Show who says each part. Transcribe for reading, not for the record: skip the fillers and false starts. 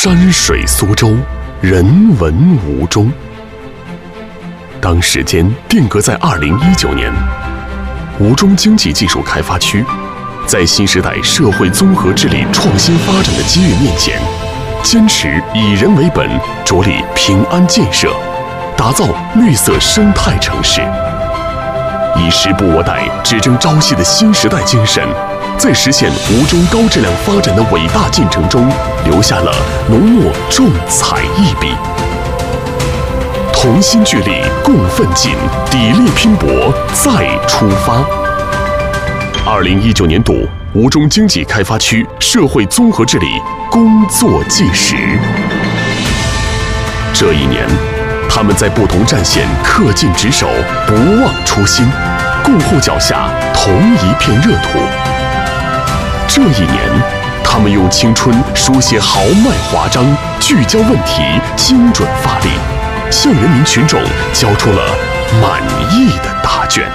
Speaker 1: 山水苏州，人文吴中。当时间定格在2019年，吴中经济技术开发区在新时代社会综合治理创新发展的机遇面前，坚持以人为本，着力平安建设，打造绿色生态城市。以时不我待、只争朝夕的新时代精神，在实现吴中高质量发展的伟大进程中，留下了浓墨重彩一笔。同心聚力，共奋进，砥砺拼搏，再出发。2019年度吴中经济开发区社会综合治理工作纪实。这一年，他们在不同战线恪尽职守，不忘初心，共护脚下同一片热土。这一年，他们用青春书写豪迈华章，聚焦问题，精准发力，向人民群众交出了满意的答卷。